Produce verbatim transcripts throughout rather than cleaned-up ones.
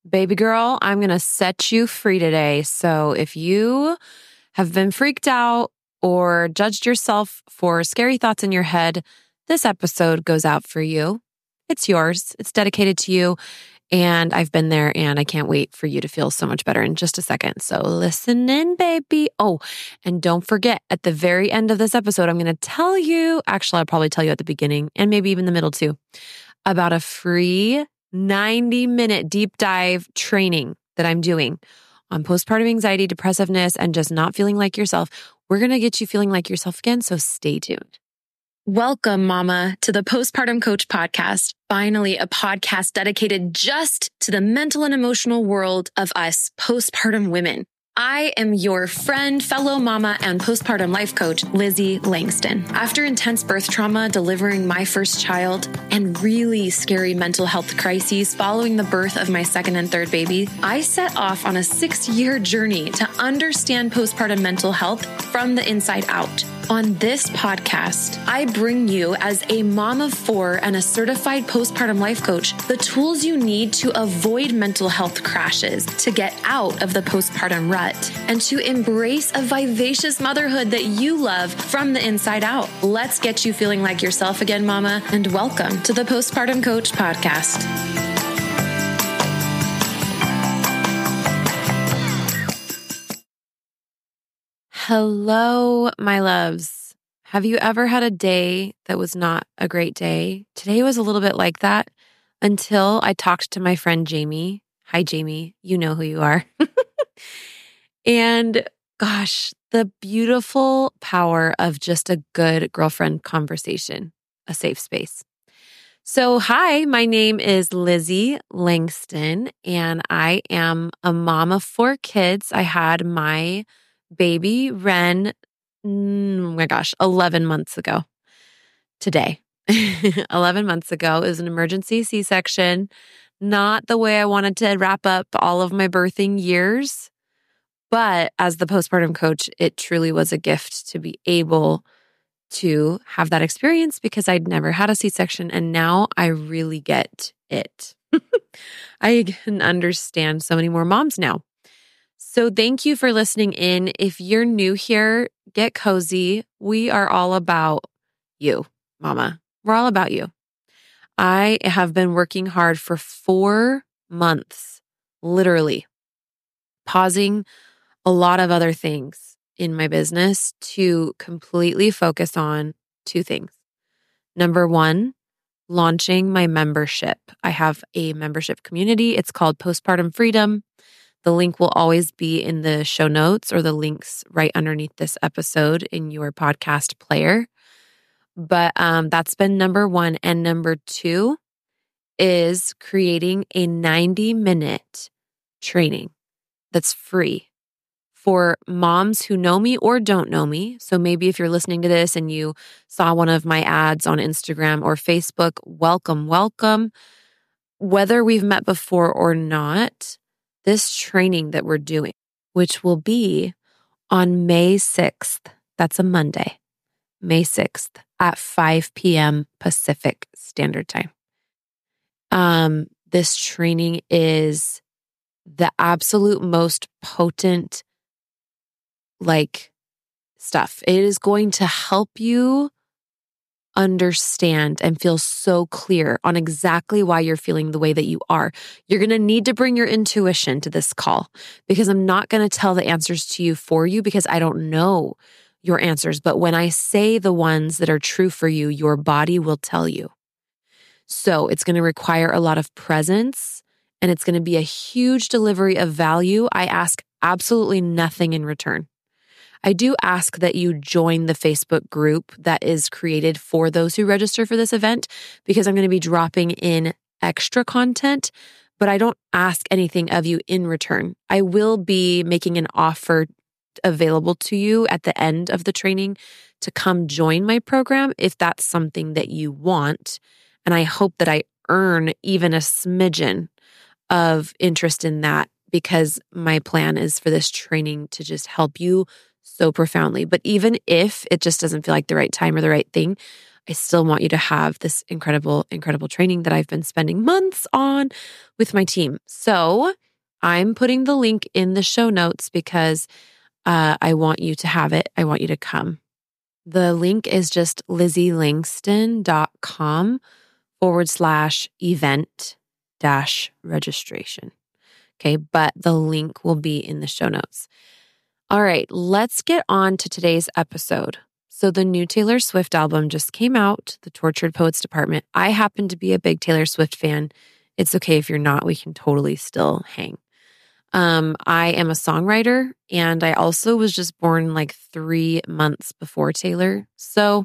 Baby girl, I'm going to set you free today. So if you have been freaked out or judged yourself for scary thoughts in your head, this episode goes out for you. It's yours. It's dedicated to you. And I've been there and I can't wait for you to feel so much better in just a second. So listen in, baby. Oh, and don't forget, at the very end of this episode, I'm going to tell you, actually, I'll probably tell you at the beginning and maybe even the middle too, about a free ninety minute deep dive training that I'm doing on postpartum anxiety, depressiveness, and just not feeling like yourself. We're going to get you feeling like yourself again. So stay tuned. Welcome, Mama, to the Postpartum Coach Podcast. Finally, a podcast dedicated just to the mental and emotional world of us postpartum women. I am your friend, fellow mama, and postpartum life coach, Lizzie Langston. After intense birth trauma, delivering my first child, and really scary mental health crises following the birth of my second and third baby, I set off on a six-year journey to understand postpartum mental health from the inside out. On this podcast, I bring you, as a mom of four and a certified postpartum life coach, the tools you need to avoid mental health crashes, to get out of the postpartum rut, and to embrace a vivacious motherhood that you love from the inside out. Let's get you feeling like yourself again, Mama, and welcome to the Postpartum Coach Podcast. Hello, my loves. Have you ever had a day that was not a great day? Today was a little bit like that until I talked to my friend Jamie. Hi, Jamie. You know who you are. And gosh, the beautiful power of just a good girlfriend conversation, a safe space. So, hi, my name is Lizzie Langston, and I am a mom of four kids. I had my baby, Ren, oh my gosh, eleven months ago today. eleven months ago. It was an emergency C-section. Not the way I wanted to wrap up all of my birthing years. But as the postpartum coach, it truly was a gift to be able to have that experience because I'd never had a C-section and now I really get it. I can understand so many more moms now. So thank you for listening in. If you're new here, get cozy. We are all about you, Mama. We're all about you. I have been working hard for four months, literally, pausing a lot of other things in my business to completely focus on two things. Number one, launching my membership. I have a membership community. It's called Postpartum Freedom. The link will always be in the show notes or the links right underneath this episode in your podcast player. But um, that's been number one. And number two is creating a ninety minute training that's free for moms who know me or don't know me. So maybe if you're listening to this and you saw one of my ads on Instagram or Facebook, welcome, welcome. Whether we've met before or not, this training that we're doing, which will be on May sixth, that's a Monday, May sixth at five p.m. Pacific Standard Time. Um, this training is the absolute most potent, like, stuff. It is going to help you understand and feel so clear on exactly why you're feeling the way that you are. You're going to need to bring your intuition to this call because I'm not going to tell the answers to you for you because I don't know your answers. But when I say the ones that are true for you, your body will tell you. So it's going to require a lot of presence and it's going to be a huge delivery of value. I ask absolutely nothing in return. I do ask that you join the Facebook group that is created for those who register for this event because I'm going to be dropping in extra content, but I don't ask anything of you in return. I will be making an offer available to you at the end of the training to come join my program if that's something that you want. And I hope that I earn even a smidgen of interest in that because my plan is for this training to just help you so profoundly. But even if it just doesn't feel like the right time or the right thing, I still want you to have this incredible, incredible training that I've been spending months on with my team. So I'm putting the link in the show notes because uh, I want you to have it. I want you to come. The link is just lizzieLangston.com forward slash event dash registration. Okay, but the link will be in the show notes. All right, let's get on to today's episode. So the new Taylor Swift album just came out, The Tortured Poets Department. I happen to be a big Taylor Swift fan. It's okay if you're not, we can totally still hang. Um, I am a songwriter, and I also was just born like three months before Taylor. So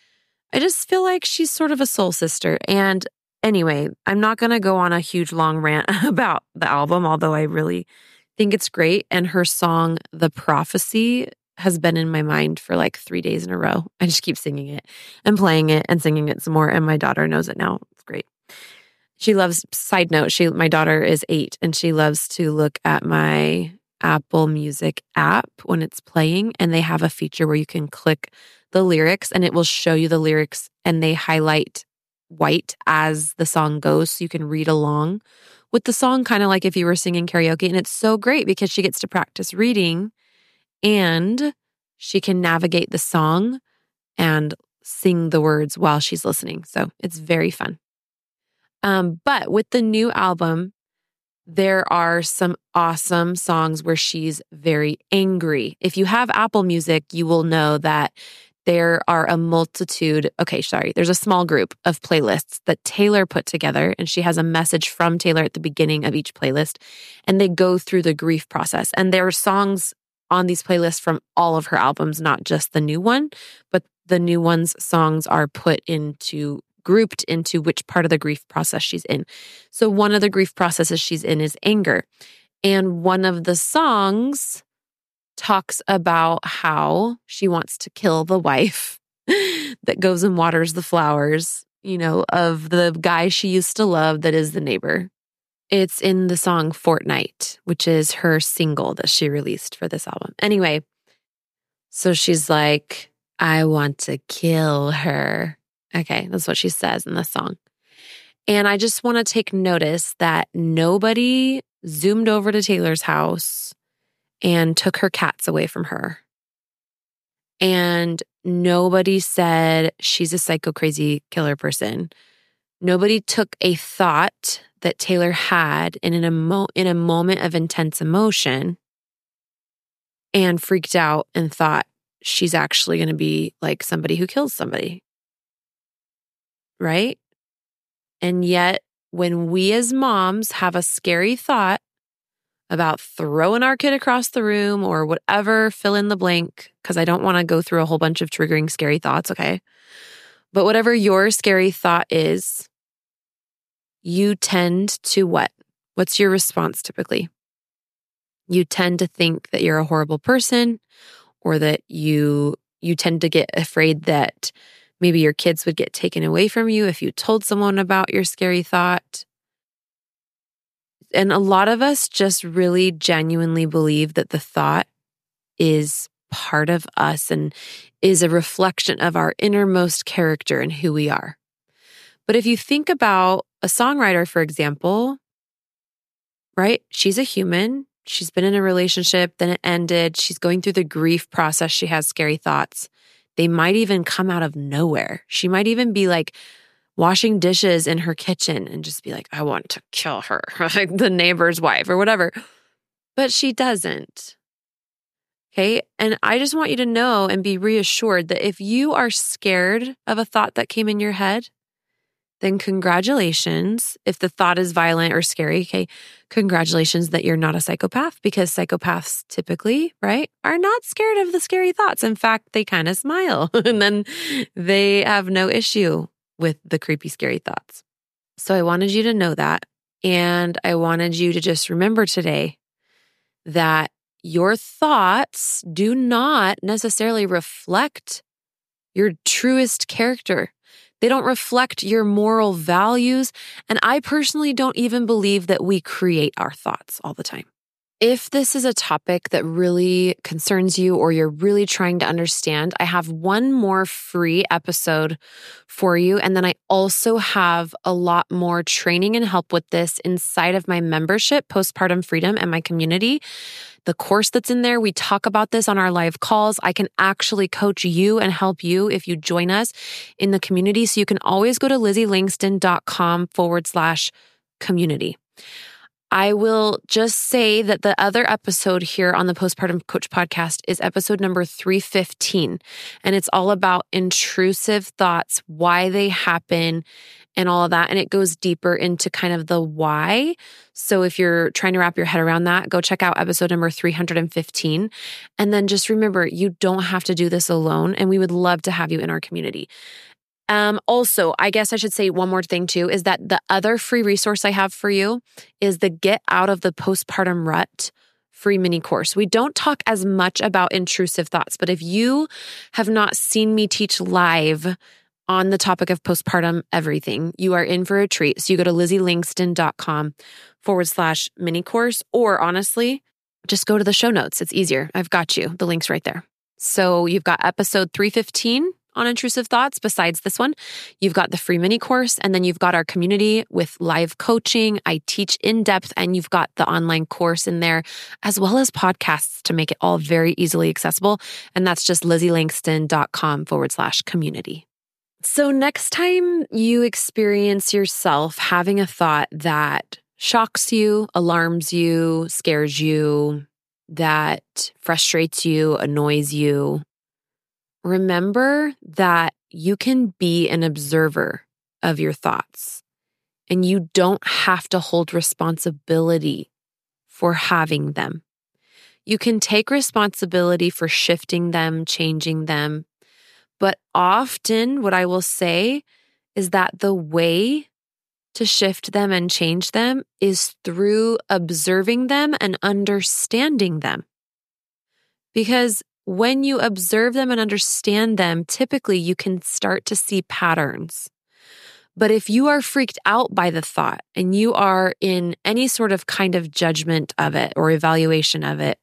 I just feel like she's sort of a soul sister. And anyway, I'm not going to go on a huge long rant about the album, although I really think it's great. And her song, The Prophecy, has been in my mind for like three days in a row. I just keep singing it and playing it and singing it some more. And my daughter knows it now. It's great. She loves, side note, she, my daughter is eight and she loves to look at my Apple Music app when it's playing. And they have a feature where you can click the lyrics and it will show you the lyrics and they highlight white as the song goes. So you can read along with the song, kind of like if you were singing karaoke. And it's so great because she gets to practice reading and she can navigate the song and sing the words while she's listening. So it's very fun. Um, but with the new album, there are some awesome songs where she's very angry. If you have Apple Music, you will know that there are a multitude, okay, sorry, there's a small group of playlists that Taylor put together, and she has a message from Taylor at the beginning of each playlist, and they go through the grief process. And there are songs on these playlists from all of her albums, not just the new one, but the new one's songs are put into, grouped into which part of the grief process she's in. So one of the grief processes she's in is anger. And one of the songs talks about how she wants to kill the wife that goes and waters the flowers, you know, of the guy she used to love that is the neighbor. It's in the song Fortnight, which is her single that she released for this album. Anyway, so she's like, I want to kill her. Okay, that's what she says in the song. And I just want to take notice that nobody zoomed over to Taylor's house and took her cats away from her. And nobody said she's a psycho crazy killer person. Nobody took a thought that Taylor had in, an emo- in a moment of intense emotion and freaked out and thought she's actually going to be like somebody who kills somebody. Right? And yet, when we as moms have a scary thought about throwing our kid across the room or whatever, fill in the blank, because I don't want to go through a whole bunch of triggering scary thoughts, okay? But whatever your scary thought is, you tend to what? What's your response typically? You tend to think that you're a horrible person, or that you you tend to get afraid that maybe your kids would get taken away from you if you told someone about your scary thought. And a lot of us just really genuinely believe that the thought is part of us and is a reflection of our innermost character and who we are. But if you think about a songwriter, for example, right? She's a human. She's been in a relationship, then it ended. She's going through the grief process. She has scary thoughts. They might even come out of nowhere. She might even be like washing dishes in her kitchen and just be like, I want to kill her, like the neighbor's wife or whatever. But she doesn't. Okay. And I just want you to know and be reassured that if you are scared of a thought that came in your head, then congratulations. If the thought is violent or scary, okay, congratulations that you're not a psychopath, because psychopaths typically, right, are not scared of the scary thoughts. In fact, they kind of smile and then they have no issue with the creepy, scary thoughts. So I wanted you to know that. And I wanted you to just remember today that your thoughts do not necessarily reflect your truest character. They don't reflect your moral values. And I personally don't even believe that we create our thoughts all the time. If this is a topic that really concerns you or you're really trying to understand, I have one more free episode for you. And then I also have a lot more training and help with this inside of my membership, Postpartum Freedom, and my community. The course that's in there, we talk about this on our live calls. I can actually coach you and help you if you join us in the community. So you can always go to lizzieLangston.com forward slash community. I will just say that the other episode here on the Postpartum Coach podcast is episode number three fifteen, and it's all about intrusive thoughts, why they happen, and all of that. And it goes deeper into kind of the why. So if you're trying to wrap your head around that, go check out episode number three fifteen. And then just remember, you don't have to do this alone, and we would love to have you in our community. Um, also, I guess I should say one more thing too, is that the other free resource I have for you is the Get Out of the Postpartum Rut free mini course. We don't talk as much about intrusive thoughts, but if you have not seen me teach live on the topic of postpartum everything, you are in for a treat. So you go to lizzieLangston.com forward slash mini course, or honestly, just go to the show notes. It's easier. I've got you. The link's right there. So you've got episode three fifteen on intrusive thoughts. Besides this one, you've got the free mini course, and then you've got our community with live coaching. I teach in depth, and you've got the online course in there, as well as podcasts to make it all very easily accessible. And that's just lizzieLangston.com forward slash community. So next time you experience yourself having a thought that shocks you, alarms you, scares you, that frustrates you, annoys you, remember that you can be an observer of your thoughts, and you don't have to hold responsibility for having them. You can take responsibility for shifting them, changing them. But often what I will say is that the way to shift them and change them is through observing them and understanding them. Because when you observe them and understand them, typically you can start to see patterns. But if you are freaked out by the thought and you are in any sort of kind of judgment of it or evaluation of it,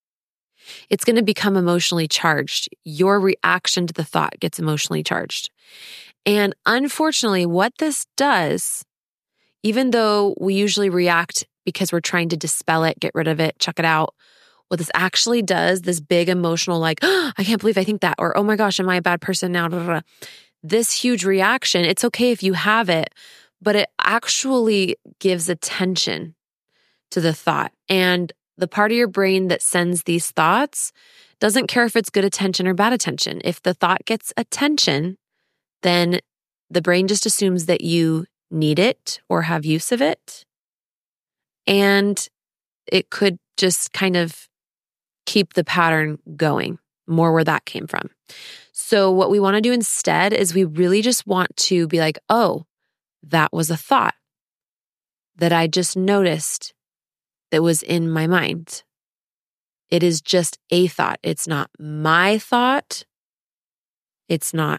it's going to become emotionally charged. Your reaction to the thought gets emotionally charged. And unfortunately, what this does, even though we usually react because we're trying to dispel it, get rid of it, chuck it out, what this actually does, this big emotional like, oh, I can't believe I think that, or oh my gosh, am I a bad person now? Blah, blah, blah. This huge reaction, it's okay if you have it, but it actually gives attention to the thought. And the part of your brain that sends these thoughts doesn't care if it's good attention or bad attention. If the thought gets attention, then the brain just assumes that you need it or have use of it. And it could just kind of keep the pattern going, more where that came from. So what we want to do instead is we really just want to be like, oh, that was a thought that I just noticed that was in my mind. It is just a thought. It's not my thought. It's not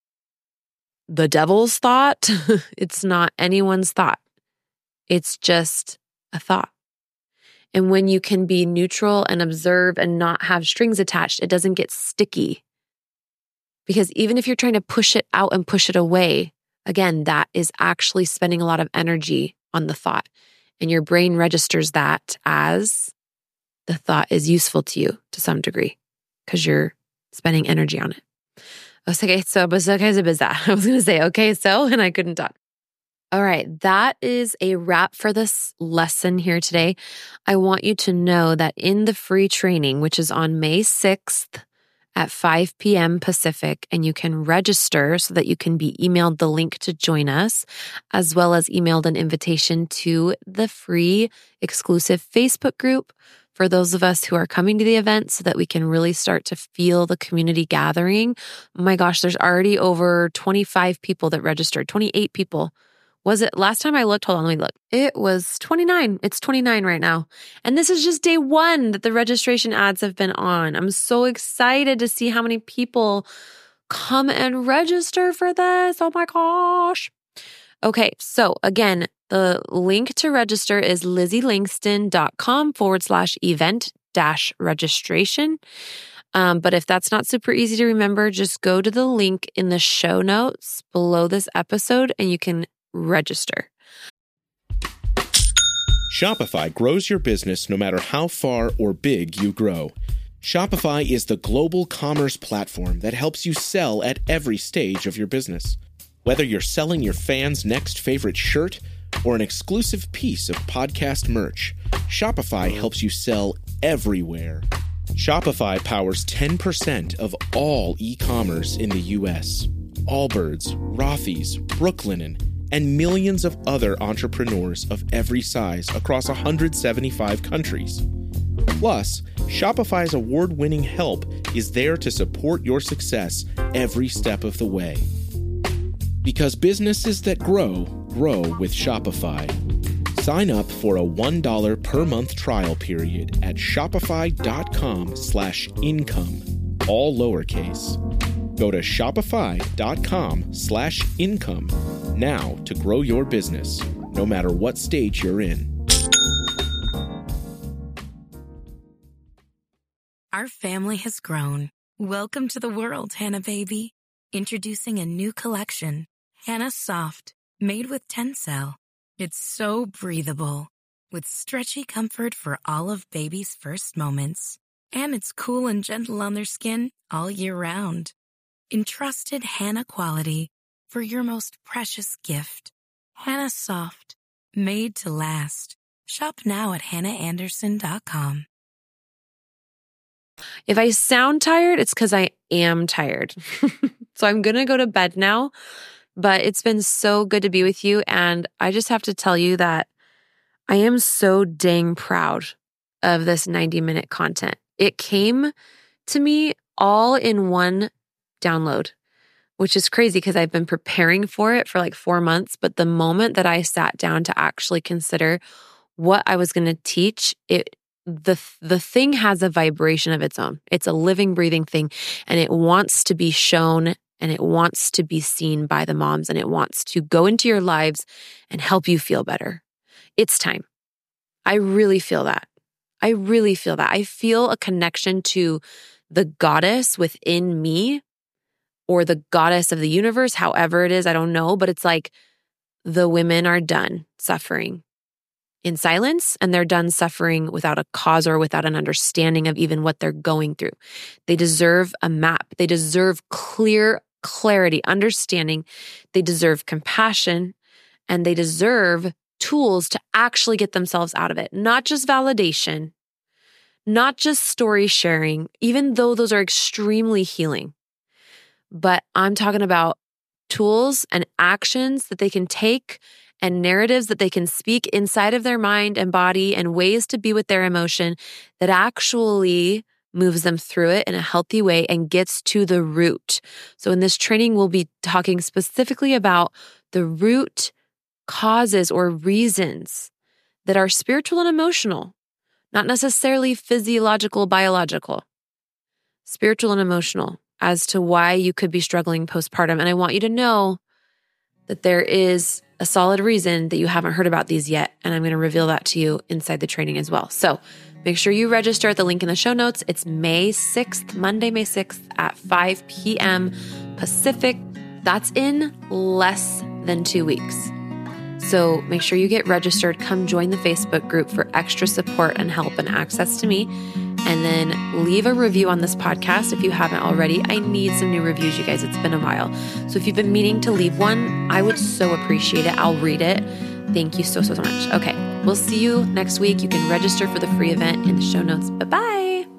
the devil's thought. It's not anyone's thought. It's just a thought. And when you can be neutral and observe and not have strings attached, it doesn't get sticky. Because even if you're trying to push it out and push it away, again, that is actually spending a lot of energy on the thought. And your brain registers that as the thought is useful to you to some degree because you're spending energy on it. I was like, okay, so, but okay, so, but that. I was going to say, okay, so, and I couldn't talk. All right, that is a wrap for this lesson here today. I want you to know that in the free training, which is on May sixth at five p.m. Pacific, and you can register so that you can be emailed the link to join us, as well as emailed an invitation to the free exclusive Facebook group for those of us who are coming to the event so that we can really start to feel the community gathering. Oh my gosh, there's already over twenty-five people that registered, twenty-eight people. Was it last time I looked? Hold on, let me look. It was twenty-nine. It's twenty-nine right now. And this is just day one that the registration ads have been on. I'm so excited to see how many people come and register for this. Oh my gosh. Okay, so again, The link to register is lizzieLangston.com forward slash event dash registration. Um, but if that's not super easy to remember, just go to the link in the show notes below this episode and you can register. Shopify grows your business no matter how far or big you grow. Shopify is the global commerce platform that helps you sell at every stage of your business. Whether you're selling your fans' next favorite shirt or an exclusive piece of podcast merch, Shopify helps you sell everywhere. Shopify powers ten percent of all e-commerce in the U S. Allbirds, Rothy's, Brooklinen, and millions of other entrepreneurs of every size across one hundred seventy-five countries. Plus, Shopify's award-winning help is there to support your success every step of the way. Because businesses that grow, grow with Shopify. Sign up for a one dollar per month trial period at shopify.com slash income, all lowercase. Go to shopify.com slash income now to grow your business, no matter what stage you're in. Our family has grown. Welcome to the world, Hannah baby. Introducing a new collection, Hannah Soft, made with Tencel. It's so breathable, with stretchy comfort for all of baby's first moments. And it's cool and gentle on their skin all year round. Entrusted Hannah quality for your most precious gift. Hannah Soft, made to last. Shop now at hannah anderson dot com. If I sound tired, it's because I am tired. So I'm going to go to bed now, but it's been so good to be with you. And I just have to tell you that I am so dang proud of this ninety minute content. It came to me all in one download, which is crazy because I've been preparing for it for like four months. But the moment that I sat down to actually consider what I was going to teach, it the the thing has a vibration of its own. It's a living, breathing thing, and it wants to be shown and it wants to be seen by the moms, and it wants to go into your lives and help you feel better. It's time. I really feel that. I really feel that. I feel a connection to the goddess within me, or the goddess of the universe, however it is, I don't know, but it's like the women are done suffering in silence, and they're done suffering without a cause or without an understanding of even what they're going through. They deserve a map. They deserve clear clarity, understanding. They deserve compassion, and they deserve tools to actually get themselves out of it. Not just validation, not just story sharing, even though those are extremely healing. But I'm talking about tools and actions that they can take and narratives that they can speak inside of their mind and body, and ways to be with their emotion that actually moves them through it in a healthy way and gets to the root. So in this training, we'll be talking specifically about the root causes or reasons that are spiritual and emotional, not necessarily physiological, biological, spiritual and emotional, as to why you could be struggling postpartum. And I want you to know that there is a solid reason that you haven't heard about these yet. And I'm going to reveal that to you inside the training as well. So make sure you register at the link in the show notes. It's May sixth, Monday, May sixth at five p.m. Pacific. That's in less than two weeks. So make sure you get registered. Come join the Facebook group for extra support and help and access to me. And then leave a review on this podcast if you haven't already. I need some new reviews, you guys. It's been a while. So if you've been meaning to leave one, I would so appreciate it. I'll read it. Thank you so, so, so much. Okay, we'll see you next week. You can register for the free event in the show notes. Bye-bye.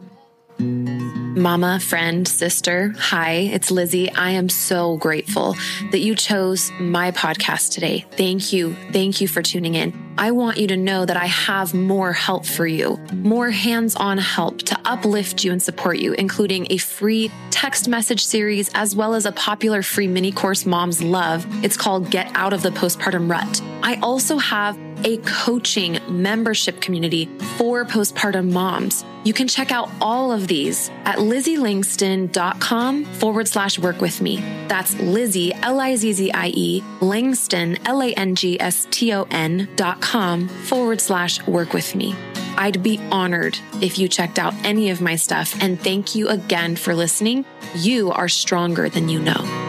Mama, friend, sister, hi, it's Lizzie. I am so grateful that you chose my podcast today. Thank you. Thank you for tuning in. I want you to know that I have more help for you, more hands-on help to uplift you and support you, including a free text message series, as well as a popular free mini course moms love. It's called Get Out of the Postpartum Rut. I also have a coaching membership community for postpartum moms. You can check out all of these at lizzieLangston.com forward slash work with me. That's Lizzie, L I Z Z I E, Langston, L A N G S T O N dot com forward slash work with me. I'd be honored if you checked out any of my stuff. And thank you again for listening. You are stronger than you know.